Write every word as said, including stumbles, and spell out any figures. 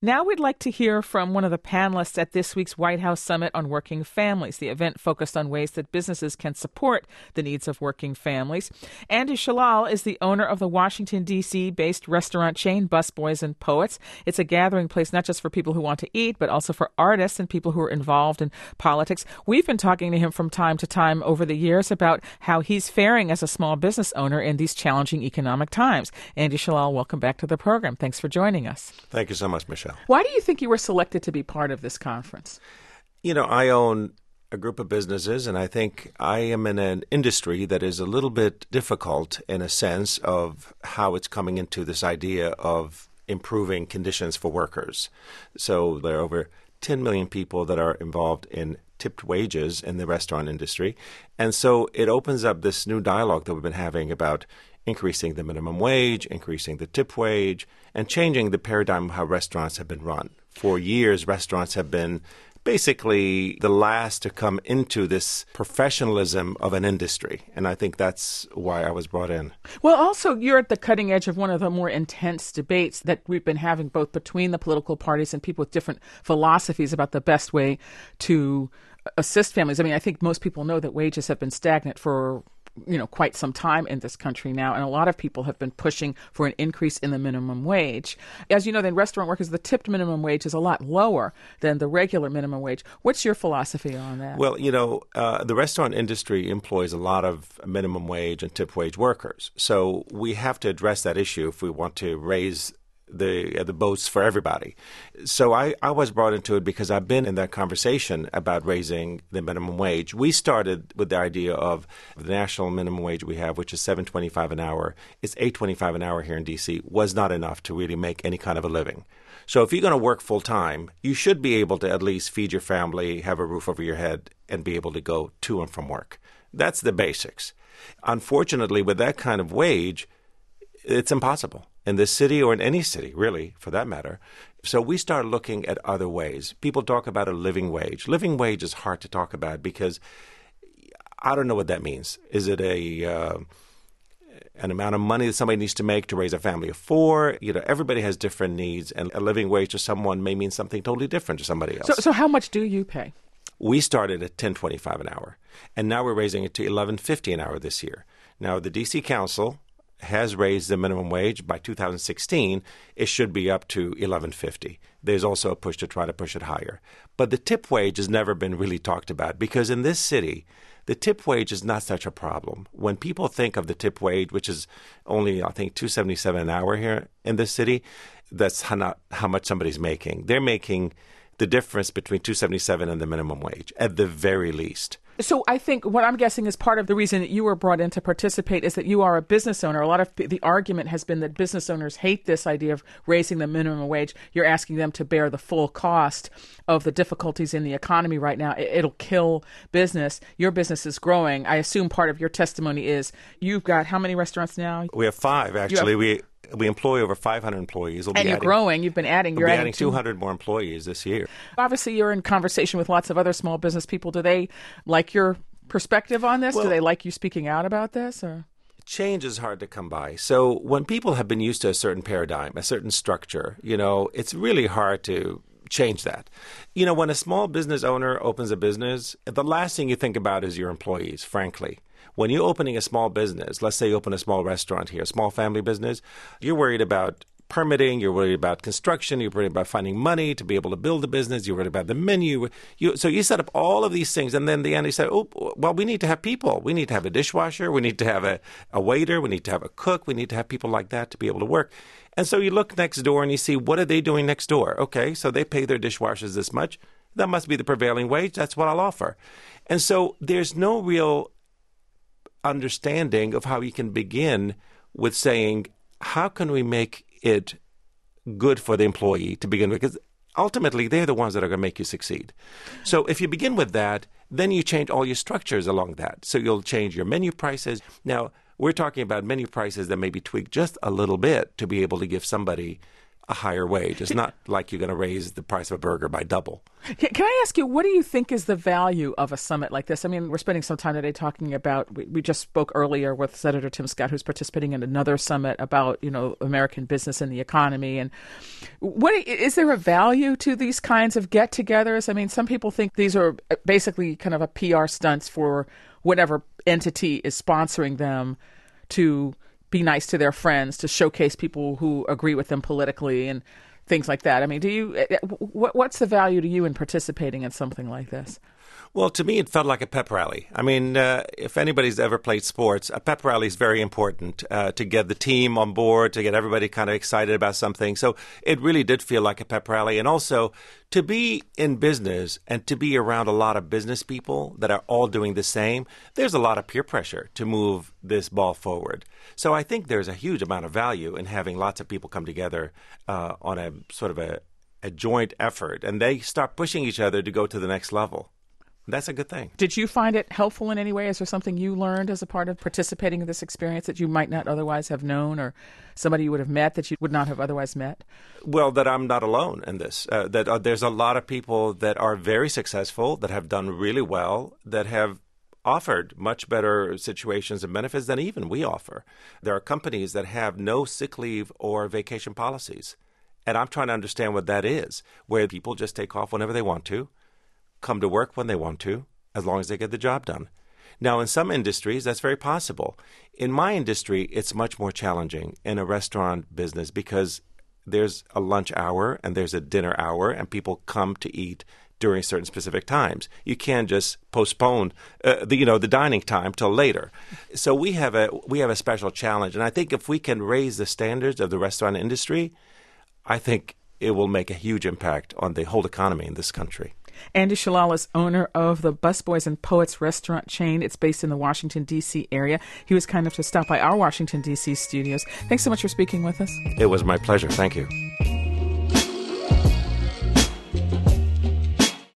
Now we'd like to hear from one of the panelists at this week's White House Summit on Working Families. The event focused on ways that businesses can support the needs of working families. Andy Shalal is the owner of the Washington, D C-based restaurant chain Busboys and Poets. It's a gathering place not just for people who want to eat, but also for artists and people who are involved in politics. We've been talking to him from time to time over the years about how he's faring as a small business owner in these challenging economic times. Andy Shalal, welcome back to the program. Thanks for joining us. Thank you so much, Michelle. Why do you think you were selected to be part of this conference? You know, I own a group of businesses, and I think I am in an industry that is a little bit difficult in a sense of how it's coming into this idea of improving conditions for workers. So there are over ten million people that are involved in tipped wages in the restaurant industry. And so it opens up this new dialogue that we've been having about increasing the minimum wage, increasing the tip wage, and changing the paradigm of how restaurants have been run. For years, restaurants have been basically the last to come into this professionalism of an industry. And I think that's why I was brought in. Well, also, you're at the cutting edge of one of the more intense debates that we've been having both between the political parties and people with different philosophies about the best way to assist families. I mean, I think most people know that wages have been stagnant for you know, quite some time in this country now, and a lot of people have been pushing for an increase in the minimum wage. As you know, then restaurant workers, the tipped minimum wage is a lot lower than the regular minimum wage. What's your philosophy on that? Well, you know, uh, the restaurant industry employs a lot of minimum wage and tip wage workers. So we have to address that issue if we want to raise the uh, the boats for everybody. So I, I was brought into it because I've been in that conversation about raising the minimum wage. We started with the idea of the national minimum wage we have, which is seven twenty-five an hour. It's eight twenty-five an hour here in D C, was not enough to really make any kind of a living. So if you're going to work full time, you should be able to at least feed your family, have a roof over your head, and be able to go to and from work. That's the basics. Unfortunately, with that kind of wage, it's impossible in this city or in any city, really, for that matter. So we start looking at other ways. People talk about a living wage. Living wage is hard to talk about because I don't know what that means. Is it a uh, an amount of money that somebody needs to make to raise a family of four? You know, everybody has different needs, and a living wage to someone may mean something totally different to somebody else. So, so how much do you pay? We started at ten twenty-five an hour, and now we're raising it to eleven fifty an hour this year. Now, the D C Council has raised the minimum wage. By two thousand sixteen, it should be up to eleven fifty. There's also a push to try to push it higher. But the tip wage has never been really talked about because in this city, the tip wage is not such a problem. When people think of the tip wage, which is only, I think, two seventy-seven an hour here in this city, that's how, not, how much somebody's making. They're making the difference between two seventy-seven and the minimum wage, at the very least. So I think what I'm guessing is part of the reason that you were brought in to participate is that you are a business owner. A lot of the argument has been that business owners hate this idea of raising the minimum wage. You're asking them to bear the full cost of the difficulties in the economy right now. It'll kill business. Your business is growing. I assume part of your testimony is you've got how many restaurants now? We have five, actually. Have- we We employ over five hundred employees. We'll and you're adding, growing. You've been adding. You're we'll be adding, adding two hundred more employees this year. Obviously, you're in conversation with lots of other small business people. Do they like your perspective on this? Well, Do they like you speaking out about this? Or change is hard to come by. So when people have been used to a certain paradigm, a certain structure, you know, it's really hard to change that. You know, when a small business owner opens a business, the last thing you think about is your employees, frankly. When you're opening a small business, let's say you open a small restaurant here, a small family business, you're worried about permitting, you're worried about construction, you're worried about finding money to be able to build a business, you're worried about the menu. You, so you set up all of these things, and then the end you say, oh, well, we need to have people. We need to have a dishwasher, we need to have a, a waiter, we need to have a cook, we need to have people like that to be able to work. And so you look next door and you see, what are they doing next door? Okay, so they pay their dishwashers this much. That must be the prevailing wage. That's what I'll offer. And so there's no real understanding of how you can begin with saying, how can we make it good for the employee to begin with? Because ultimately, they're the ones that are going to make you succeed. So if you begin with that, then you change all your structures along that. So you'll change your menu prices. Now, we're talking about menu prices that may be tweaked just a little bit to be able to give somebody a higher wage. It's not like you're going to raise the price of a burger by double. Can I ask you, what do you think is the value of a summit like this? I mean, we're spending some time today talking about, we, we just spoke earlier with Senator Tim Scott, who's participating in another summit about, you know, American business and the economy. And what is there a value to these kinds of get-togethers? I mean, some people think these are basically kind of a P R stunts for whatever entity is sponsoring them to be nice to their friends, to showcase people who agree with them politically and things like that. I mean, do you? What, what's the value to you in participating in something like this? Well, to me, it felt like a pep rally. I mean, uh, if anybody's ever played sports, a pep rally is very important uh, to get the team on board, to get everybody kind of excited about something. So it really did feel like a pep rally. And also, to be in business and to be around a lot of business people that are all doing the same, there's a lot of peer pressure to move this ball forward. So I think there's a huge amount of value in having lots of people come together uh, on a sort of a, a joint effort, and they start pushing each other to go to the next level. That's a good thing. Did you find it helpful in any way? Is there something you learned as a part of participating in this experience that you might not otherwise have known, or somebody you would have met that you would not have otherwise met? Well, that I'm not alone in this. Uh, that uh, there's a lot of people that are very successful, that have done really well, that have offered much better situations and benefits than even we offer. There are companies that have no sick leave or vacation policies. And I'm trying to understand what that is, where people just take off whenever they want to, come to work when they want to, as long as they get the job done. Now, in some industries, that's very possible. In my industry, it's much more challenging in a restaurant business because there's a lunch hour and there's a dinner hour, and people come to eat during certain specific times. You can't just postpone uh, the you know the dining time till later. So we have a we have a special challenge, and I think if we can raise the standards of the restaurant industry, I think it will make a huge impact on the whole economy in this country. Andy Shalal is owner of the Busboys and Poets restaurant chain. It's based in the Washington, D C area. He was kind enough to stop by our Washington, D C studios. Thanks so much for speaking with us. It was my pleasure. Thank you.